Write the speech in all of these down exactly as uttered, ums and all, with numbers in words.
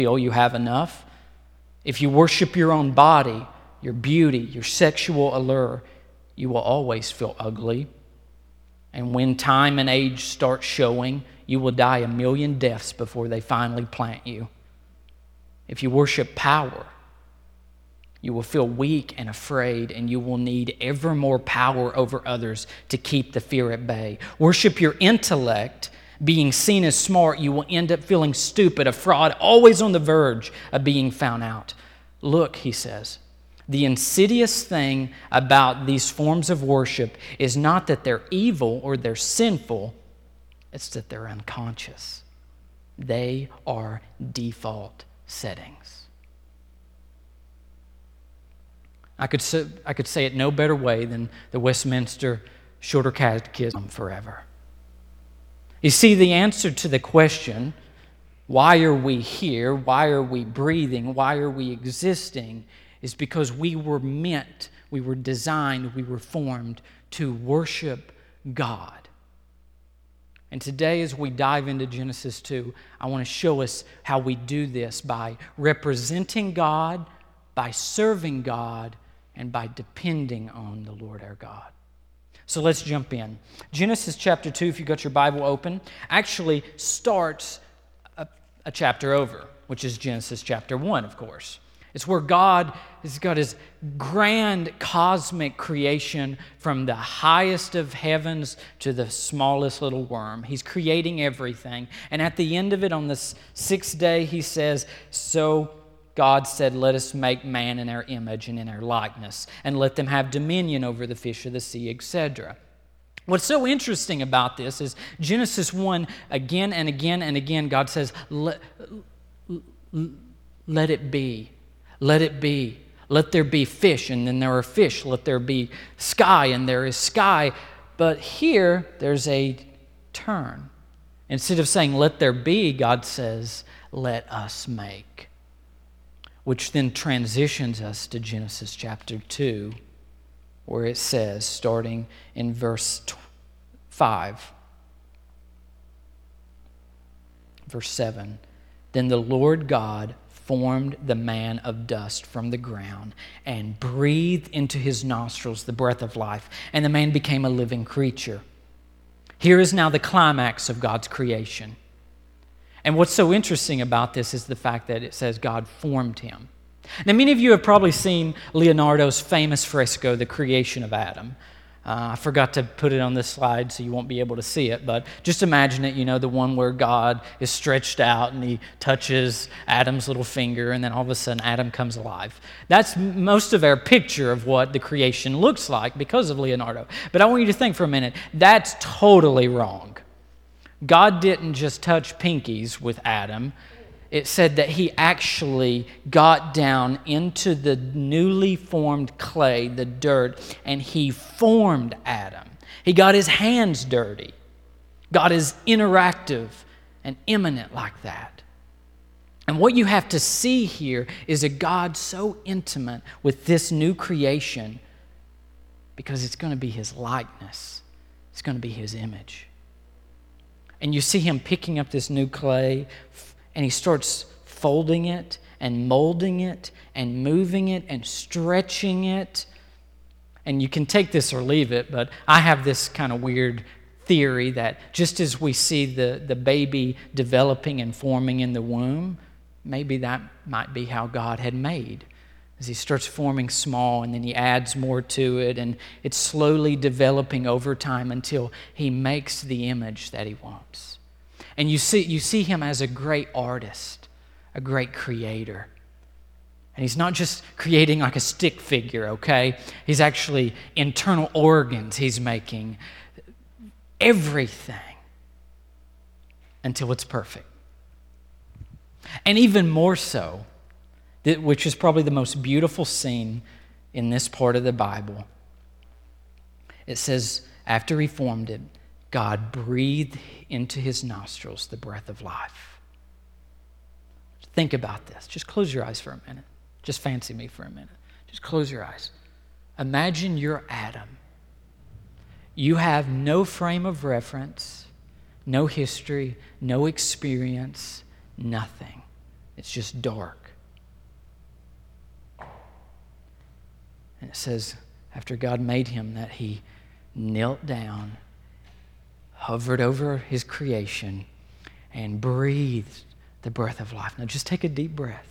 feel you have enough, if you worship your own body, your beauty, your sexual allure, you will always feel ugly. And when time and age start showing, you will die a million deaths before they finally plant you. If you worship power, you will feel weak and afraid, and you will need ever more power over others to keep the fear at bay. Worship your intellect, being seen as smart, you will end up feeling stupid, a fraud, always on the verge of being found out. Look, he says, the insidious thing about these forms of worship is not that they're evil or they're sinful, it's that they're unconscious. They are default settings. I could say, I could say it no better way than the Westminster Shorter Catechism forever. You see, the answer to the question, why are we here? Why are we breathing? Why are we existing? Is because we were meant, we were designed, we were formed to worship God. And today, as we dive into Genesis two, I want to show us how we do this by representing God, by serving God, and by depending on the Lord our God. So let's jump in. Genesis chapter two, if you've got your Bible open, actually starts a, a chapter over, which is Genesis chapter one, of course. It's where God has got His grand cosmic creation from the highest of heavens to the smallest little worm. He's creating everything. And at the end of it, on the sixth day, He says, so God said, let us make man in our image and in our likeness, and let them have dominion over the fish of the sea, et cetera. What's so interesting about this is Genesis one, again and again and again, God says, let, let it be. Let it be. Let there be fish, and then there are fish. Let there be sky, and there is sky. But here, there's a turn. Instead of saying, let there be, God says, let us make. Which then transitions us to Genesis chapter two, where it says, starting in verse five, verse seven, then the Lord God formed the man of dust from the ground and breathed into his nostrils the breath of life, and the man became a living creature. Here is now the climax of God's creation. And what's so interesting about this is the fact that it says God formed him. Now, many of you have probably seen Leonardo's famous fresco, The Creation of Adam. Uh, I forgot to put it on this slide so you won't be able to see it, but just imagine it, you know, the one where God is stretched out and he touches Adam's little finger, and then all of a sudden Adam comes alive. That's most of our picture of what the creation looks like because of Leonardo. But I want you to think for a minute, that's totally wrong. God didn't just touch pinkies with Adam. It said that he actually got down into the newly formed clay, the dirt, and he formed Adam. He got his hands dirty. God is interactive and immanent like that. And what you have to see here is a God so intimate with this new creation because it's going to be his likeness. It's going to be his image. And you see him picking up this new clay, and he starts folding it and molding it and moving it and stretching it. And you can take this or leave it, but I have this kind of weird theory that just as we see the, the baby developing and forming in the womb, maybe that might be how God had made. As he starts forming small, and then he adds more to it, and it's slowly developing over time until he makes the image that he wants. And you see, you see him as a great artist, a great creator. And he's not just creating like a stick figure, okay? He's actually internal organs he's making. Everything until it's perfect. And even more so, which is probably the most beautiful scene in this part of the Bible. It says, after he formed it, God breathed into his nostrils the breath of life. Think about this. Just close your eyes for a minute. Just fancy me for a minute. Just close your eyes. Imagine you're Adam. You have no frame of reference, no history, no experience, nothing. It's just dark. And it says, after God made him, that he knelt down, hovered over his creation, and breathed the breath of life. Now just take a deep breath.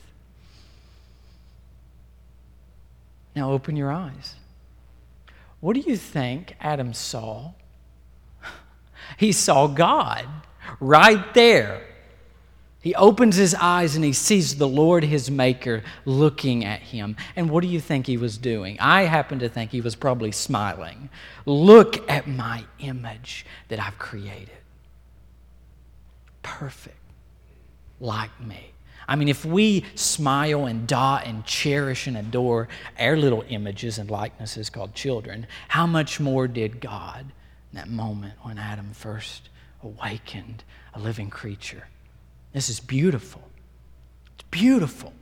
Now open your eyes. What do you think Adam saw? He saw God right there. He opens his eyes and he sees the Lord, his maker, looking at him. And what do you think he was doing? I happen to think he was probably smiling. Look at my image that I've created. Perfect, like me. I mean, if we smile and dot and cherish and adore our little images and likenesses called children, how much more did God in that moment when Adam first awakened a living creature? This is beautiful. It's beautiful.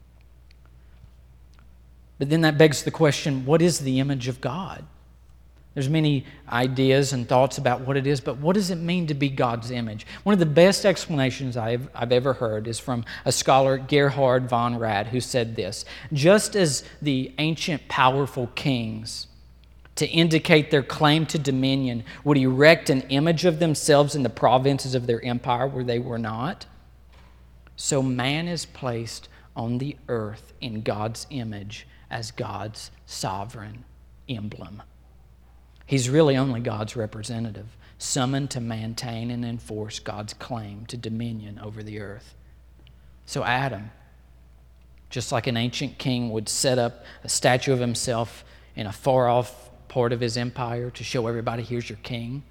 But then that begs the question, what is the image of God? There's many ideas and thoughts about what it is, but what does it mean to be God's image? One of the best explanations I've, I've ever heard is from a scholar, Gerhard von Rad, who said this: just as the ancient powerful kings, to indicate their claim to dominion, would erect an image of themselves in the provinces of their empire where they were not, so man is placed on the earth in God's image as God's sovereign emblem. He's really only God's representative, summoned to maintain and enforce God's claim to dominion over the earth. So Adam, just like an ancient king would set up a statue of himself in a far-off part of his empire to show everybody, here's your king,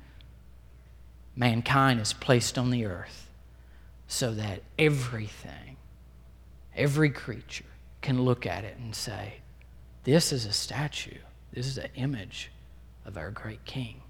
mankind is placed on the earth so that everything, every creature can look at it and say, this is a statue, this is an image of our great King,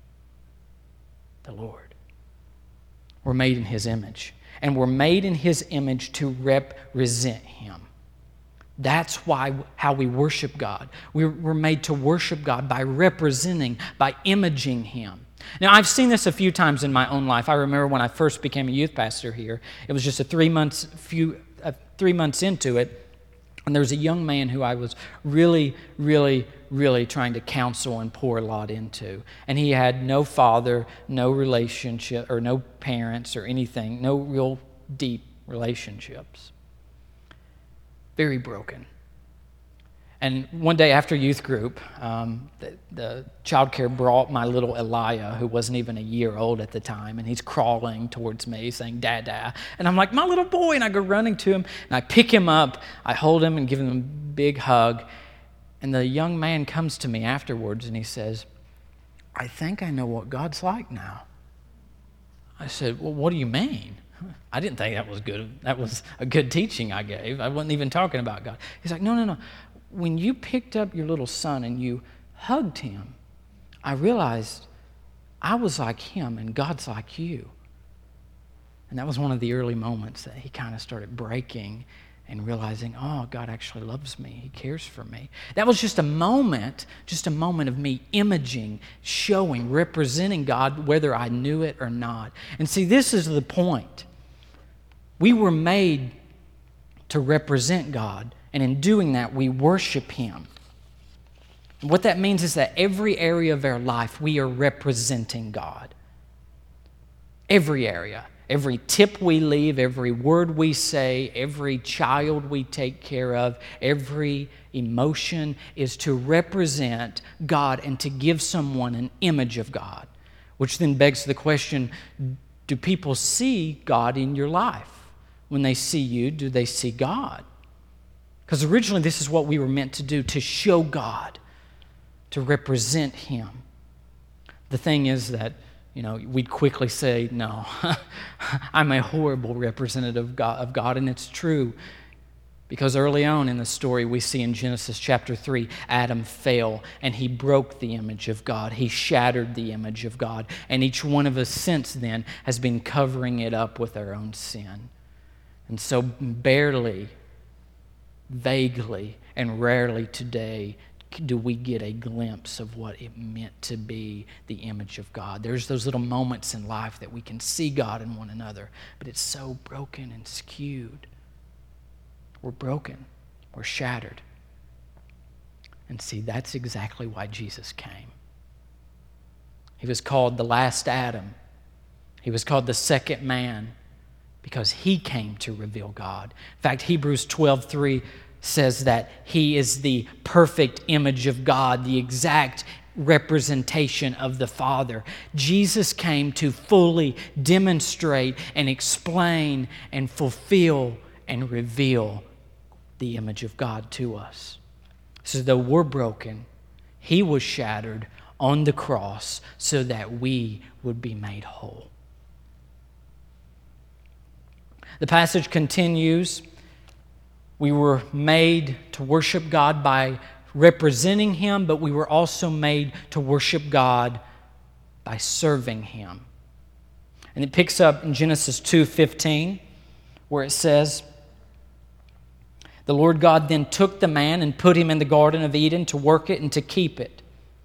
the Lord. We're made in His image, and we're made in His image to represent Him. That's why how we worship God. We're, we're made to worship God by representing, by imaging Him. Now, I've seen this a few times in my own life. I remember when I first became a youth pastor here. It was just a three months, few, uh, three months into it, and there was a young man who I was really, really, really trying to counsel and pour a lot into. And he had no father, no relationship, or no parents or anything, no real deep relationships. Very broken. And one day after youth group, um, the, the child care brought my little Elijah, who wasn't even a year old at the time, and he's crawling towards me saying, Dada. And I'm like, my little boy, and I go running to him, and I pick him up, I hold him and give him a big hug, and the young man comes to me afterwards, and he says, I think I know what God's like now. I said, well, what do you mean? I didn't think that was good. That was a good teaching I gave. I wasn't even talking about God. He's like, no, no, no. When you picked up your little son and you hugged him, I realized I was like him and God's like you. And that was one of the early moments that he kind of started breaking and realizing, oh, God actually loves me. He cares for me. That was just a moment, just a moment of me imaging, showing, representing God, whether I knew it or not. And see, this is the point. We were made to represent God. And in doing that, we worship Him. And what that means is that every area of our life, we are representing God. Every area. Every tip we leave, every word we say, every child we take care of, every emotion is to represent God and to give someone an image of God. Which then begs the question, do people see God in your life? When they see you, do they see God? Because originally this is what we were meant to do, to show God, to represent Him. The thing is that, you know, we'd quickly say, no, I'm a horrible representative of God, of God, and it's true. Because early on in the story, we see in Genesis chapter three, Adam fell and he broke the image of God. He shattered the image of God. And each one of us since then has been covering it up with our own sin. And so barely, vaguely and rarely today do we get a glimpse of what it meant to be the image of God. There's those little moments in life that we can see God in one another, but it's so broken and skewed. We're broken. We're shattered. And see, that's exactly why Jesus came. He was called the last Adam. He was called the second man because he came to reveal God. In fact, Hebrews twelve three says that he is the perfect image of God, the exact representation of the Father. Jesus came to fully demonstrate and explain and fulfill and reveal the image of God to us. So though we're broken, he was shattered on the cross so that we would be made whole. The passage continues. We were made to worship God by representing him, but we were also made to worship God by serving him. And it picks up in Genesis two fifteen, where it says, "The Lord God then took the man and put him in the Garden of Eden to work it and to keep it."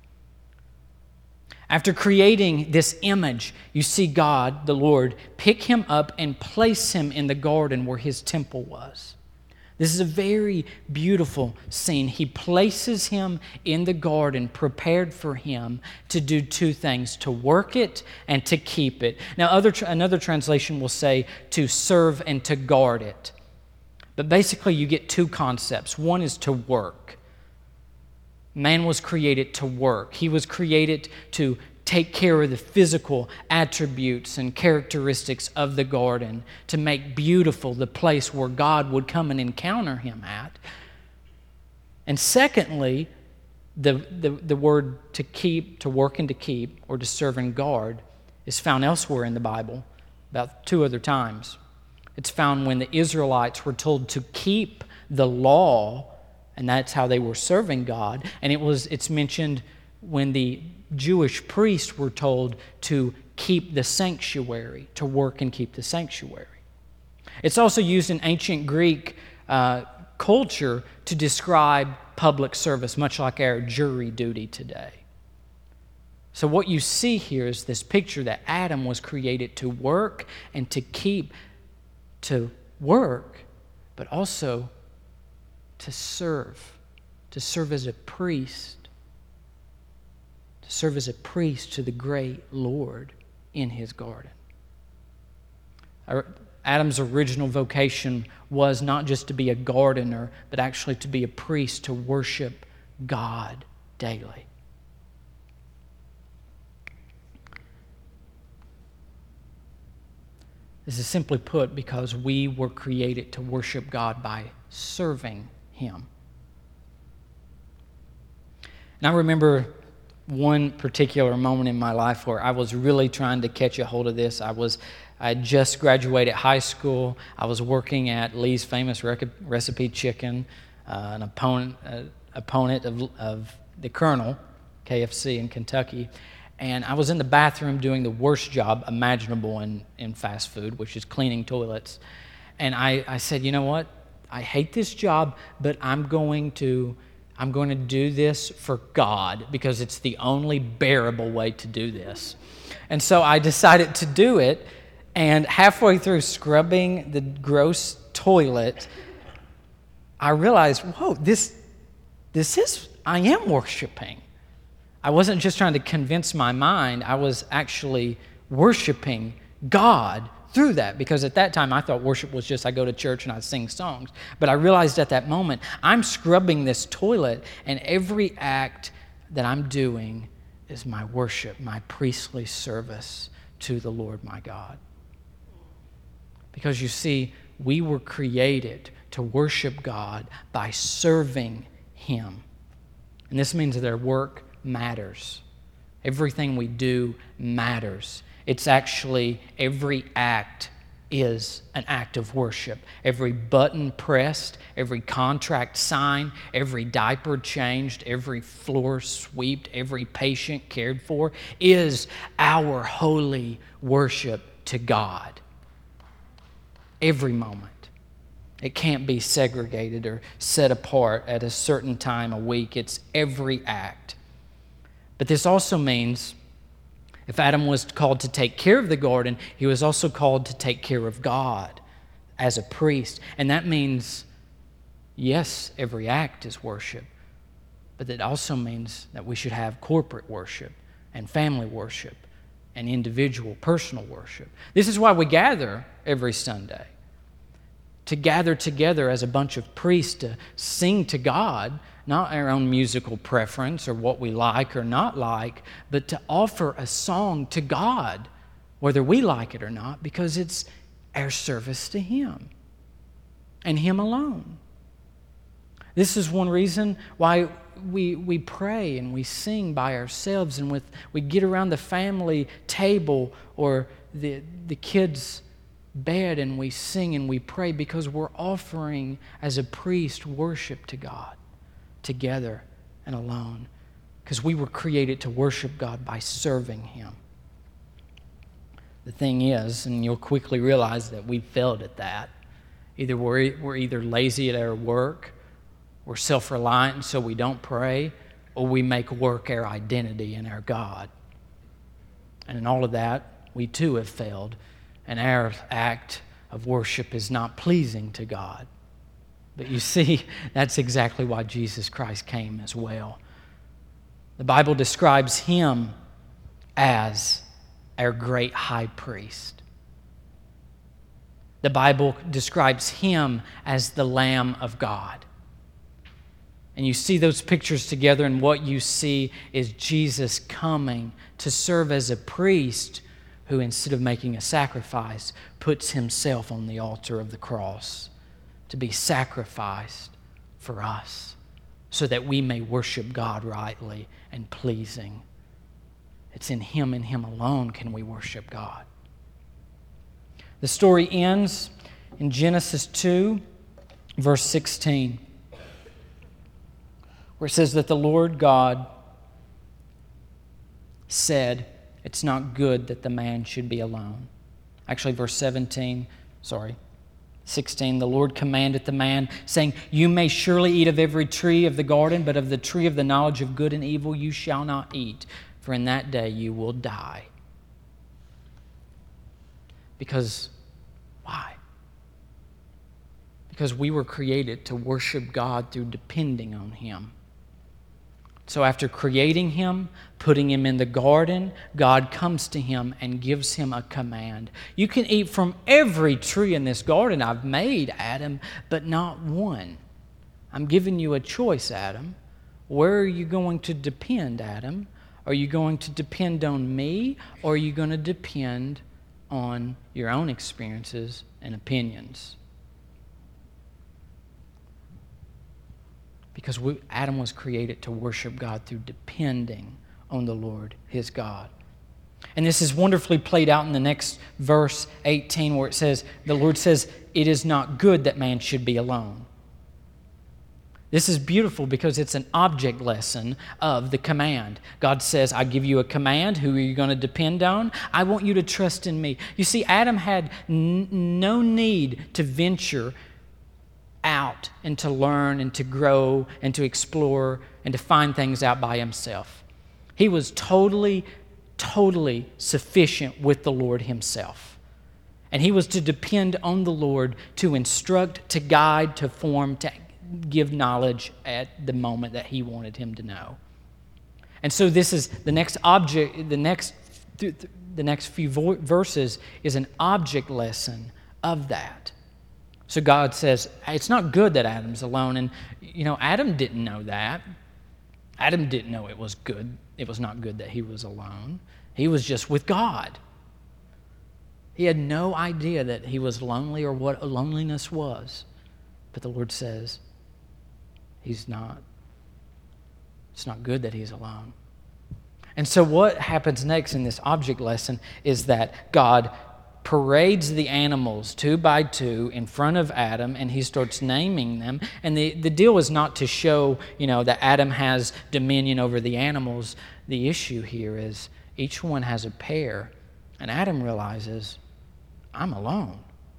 After creating this image, you see God, the Lord, pick him up and place him in the garden where his temple was. This is a very beautiful scene. He places him in the garden prepared for him to do two things, to work it and to keep it. Now, other, another translation will say to serve and to guard it. But basically, you get two concepts. One is to work. Man was created to work. He was created to take care of the physical attributes and characteristics of the garden, to make beautiful the place where God would come and encounter him at. And secondly, the, the, the word to keep, to work and to keep, or to serve and guard, is found elsewhere in the Bible, about two other times. It's found when the Israelites were told to keep the law, and that's how they were serving God. And it was it's mentioned when the Jewish priests were told to keep the sanctuary, to work and keep the sanctuary. It's also used in ancient Greek uh, culture to describe public service, much like our jury duty today. So what you see here is this picture that Adam was created to work and to keep, to work, but also to serve, to serve as a priest, to serve as a priest to the great Lord in his garden. Adam's original vocation was not just to be a gardener, but actually to be a priest, to worship God daily. This is simply put because we were created to worship God by serving him. And I remember one particular moment in my life where I was really trying to catch a hold of this. I was I had just graduated high school. I was working at Lee's Famous Rec- Recipe Chicken, uh, an opponent uh, opponent of, of the Colonel, K F C in Kentucky. And I was in the bathroom doing the worst job imaginable in, in fast food, which is cleaning toilets. And I, I said, you know what? I hate this job, but I'm going to I'm going to do this for God because it's the only bearable way to do this. And so I decided to do it, and halfway through scrubbing the gross toilet, I realized, whoa, this, this is, I am worshiping. I wasn't just trying to convince my mind, I was actually worshiping God through that, because at that time I thought worship was just I go to church and I sing songs. But I realized at that moment, I'm scrubbing this toilet, and every act that I'm doing is my worship, my priestly service to the Lord my God. Because you see, we were created to worship God by serving him. And this means that our work matters. Everything we do matters. It's actually, every act is an act of worship. Every button pressed, every contract signed, every diaper changed, every floor swept, every patient cared for is our holy worship to God. Every moment. It can't be segregated or set apart at a certain time a week. It's every act. But this also means if Adam was called to take care of the garden, he was also called to take care of God as a priest. And that means Yes, every act is worship, but that also means that we should have corporate worship and family worship and individual, personal worship. This is why we gather every Sunday, to gather together as a bunch of priests to sing to God, not our own musical preference or what we like or not like, but to offer a song to God, whether we like it or not, because it's our service to Him and Him alone. This is one reason why we we pray and we sing by ourselves, and with we get around the family table or the the kids' bed and we sing and we pray, because we're offering as a priest worship to God together and alone, because we were created to worship God by serving Him. The thing is, and you'll quickly realize that we failed at that. Either we're, we're either lazy at our work, we're self-reliant and so we don't pray, or we make work our identity and our God. And in all of that, we too have failed, and our act of worship is not pleasing to God. But you see, that's exactly why Jesus Christ came as well. The Bible describes Him as our great high priest. The Bible describes Him as the Lamb of God. And you see those pictures together, and what you see is Jesus coming to serve as a priest who, instead of making a sacrifice, puts Himself on the altar of the cross to be sacrificed for us, so that we may worship God rightly and pleasing. It's in Him and Him alone can we worship God. The story ends in Genesis two, verse sixteen, where it says that the Lord God said, "It's not good that the man should be alone." Actually, verse seventeen, sorry, sixteen, the Lord commanded the man, saying, "You may surely eat of every tree of the garden, but of the tree of the knowledge of good and evil you shall not eat, for in that day you will die." Because, why? Because we were created to worship God through depending on Him. So after creating him, putting him in the garden, God comes to him and gives him a command. You can eat from every tree in this garden I've made, Adam, but not one. I'm giving you a choice, Adam. Where are you going to depend, Adam? Are you going to depend on me, or are you going to depend on your own experiences and opinions? Because we, Adam was created to worship God through depending on the Lord, his God. And this is wonderfully played out in the next verse, eighteen, where it says, the Lord says, "It is not good that man should be alone." This is beautiful because it's an object lesson of the command. God says, I give you a command. Who are you going to depend on? I want you to trust in me. You see, Adam had n- no need to venture out and to learn and to grow and to explore and to find things out by himself. He was totally, totally sufficient with the Lord himself. And he was to depend on the Lord to instruct, to guide, to form, to give knowledge at the moment that he wanted him to know. And so this is the next object, the next, the next few verses is an object lesson of that. So God says, it's not good that Adam's alone. And, you know, Adam didn't know that. Adam didn't know it was good. It was not good that he was alone. He was just with God. He had no idea that he was lonely or what loneliness was. But the Lord says, he's not. It's not good that he's alone. And so what happens next in this object lesson is that God parades the animals two by two in front of Adam, and he starts naming them. And the, the deal is not to show, you know, that Adam has dominion over the animals. The issue here is each one has a pair, and Adam realizes, I'm alone.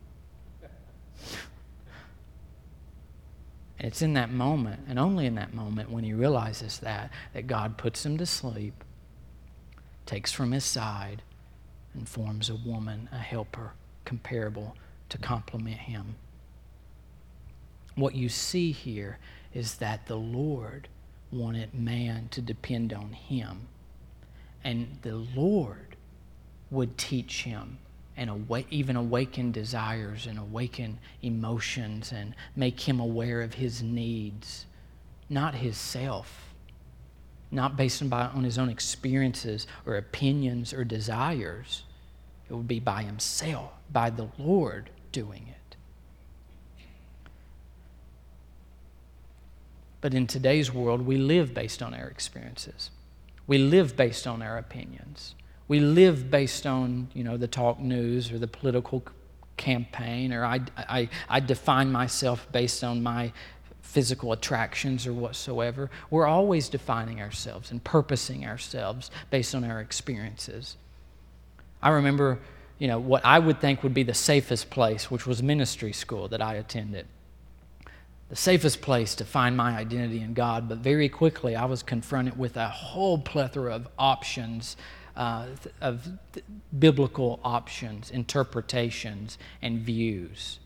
And it's in that moment, and only in that moment, when he realizes that, that God puts him to sleep, takes from his side, and forms a woman, a helper, comparable to complement him. what you see here is that the Lord wanted man to depend on him. And the Lord would teach him and awa- even awaken desires and awaken emotions and make him aware of his needs, not his self, not based on, by, on his own experiences or opinions or desires. It would be by himself, by the Lord doing it. But in today's world, we live based on our experiences. We live based on our opinions. We live based on, you know, the talk news or the political campaign, or I, I, I define myself based on my physical attractions or whatsoever. We're always defining ourselves and purposing ourselves based on our experiences. I remember, you know, what I would think would be the safest place, which was ministry school that I attended. The safest place to find my identity in God, but very quickly I was confronted with a whole plethora of options, uh, of th- biblical options, interpretations, and views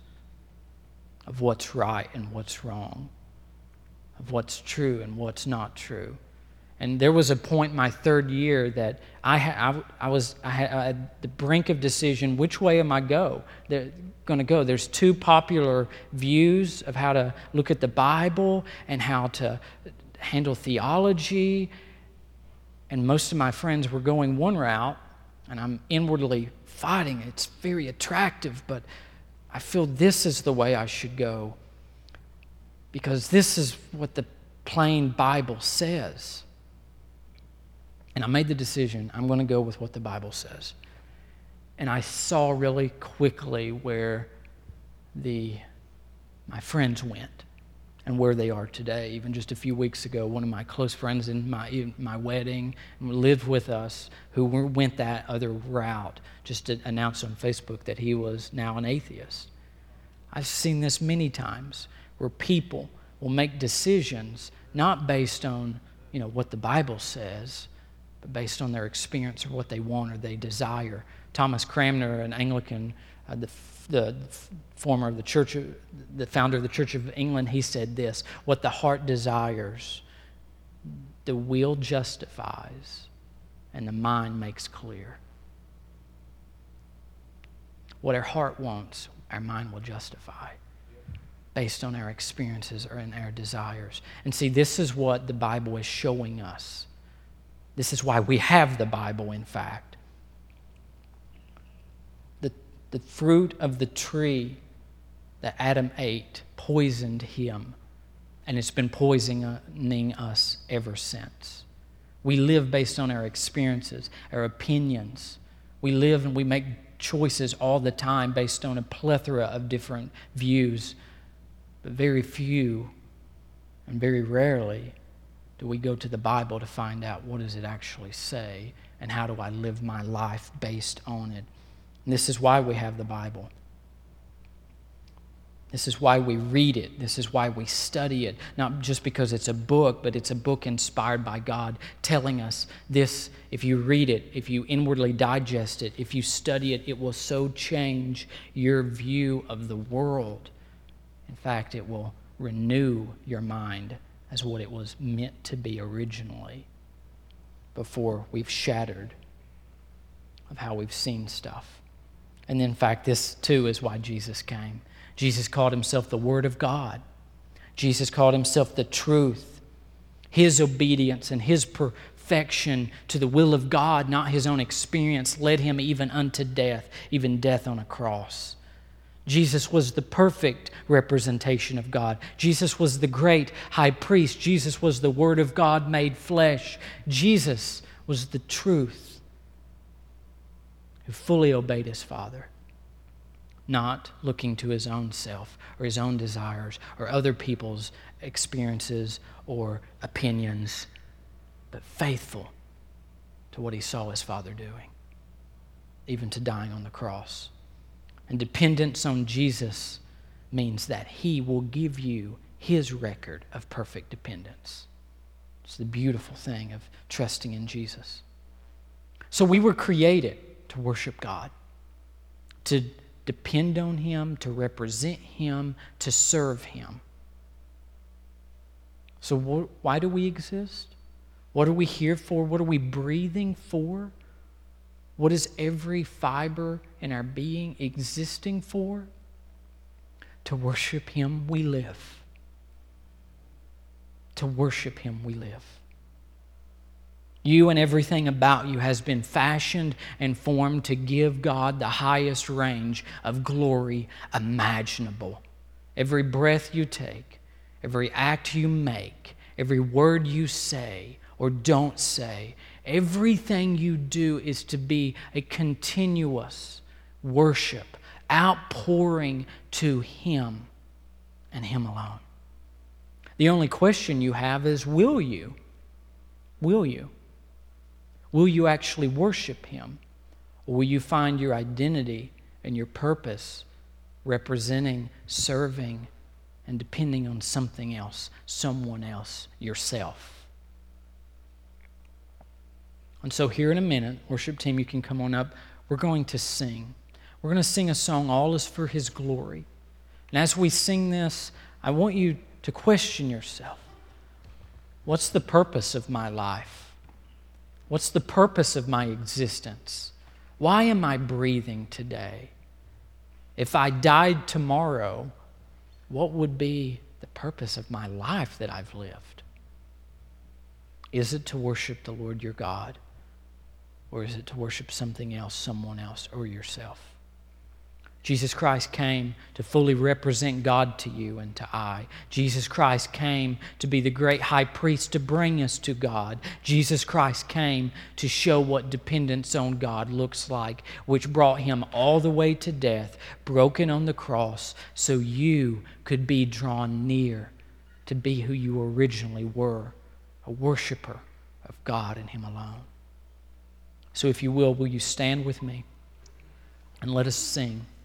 of what's right and what's wrong, of what's true and what's not true. And there was a point in my third year that I, ha- I, I was I had, I had the brink of decision. Which way am I go? going to go? There's two popular views of how to look at the Bible and how to handle theology. And most of my friends were going one route, and I'm inwardly fighting. It's very attractive, but I feel this is the way I should go because this is what the plain Bible says. And I made the decision, I'm going to go with what the Bible says. And I saw really quickly where the my friends went and where they are today. Even just a few weeks ago, one of my close friends in my my wedding lived with us who went that other route, just to announce on Facebook that he was now an atheist. I've seen this many times where people will make decisions not based on, you know, what the Bible says, but based on their experience or what they want or they desire. Thomas Cranmer, an Anglican, uh, the, the former of the church, the founder of the Church of England, he said this: "What the heart desires, the will justifies, and the mind makes clear." What our heart wants, our mind will justify, based on our experiences or in our desires. And see, this is what the Bible is showing us. This is why we have the Bible, in fact. The, the fruit of the tree that Adam ate poisoned him, and it's been poisoning us ever since. We live based on our experiences, our opinions. We live and we make choices all the time based on a plethora of different views, but very few and very rarely do we go to the Bible to find out what does it actually say and how do I live my life based on it. And this is why we have the Bible. This is why we read it. This is why we study it. Not just because it's a book, but it's a book inspired by God, telling us this: if you read it, if you inwardly digest it, if you study it, it will so change your view of the world. In fact, it will renew your mind as what it was meant to be originally, before we've shattered of how we've seen stuff. And in fact, this too is why Jesus came. Jesus called himself the Word of God. Jesus called himself the truth. His obedience and his perfection to the will of God, not his own experience, led him even unto death, even death on a cross. Jesus was the perfect representation of God. Jesus was the great high priest. Jesus was the Word of God made flesh. Jesus was the truth who fully obeyed his Father, not looking to his own self or his own desires or other people's experiences or opinions, but faithful to what he saw his Father doing, even to dying on the cross. And dependence on Jesus means that he will give you his record of perfect dependence. It's the beautiful thing of trusting in Jesus. So we were created to worship God, to depend on him, to represent him, to serve him. So wh- why do we exist? What are we here for? What are we breathing for? What is every fiber in our being existing for? To worship Him we live. To worship Him we live. You and everything about you has been fashioned and formed to give God the highest range of glory imaginable. Every breath you take, every act you make, every word you say or don't say, everything you do is to be a continuous worship, outpouring to Him and Him alone. The only question you have is, will you? Will you? Will you actually worship Him? Or will you find your identity and your purpose representing, serving, and depending on something else, someone else, yourself? And so here in a minute, worship team, you can come on up. We're going to sing. We're going to sing a song, All Is For His Glory. And as we sing this, I want you to question yourself. What's the purpose of my life? What's the purpose of my existence? Why am I breathing today? If I died tomorrow, what would be the purpose of my life that I've lived? Is it to worship the Lord your God? Or is it to worship something else, someone else, or yourself? Jesus Christ came to fully represent God to you and to I. Jesus Christ came to be the great high priest to bring us to God. Jesus Christ came to show what dependence on God looks like, which brought Him all the way to death, broken on the cross, so you could be drawn near to be who you originally were, a worshiper of God and Him alone. So if you will, will you stand with me and let us sing?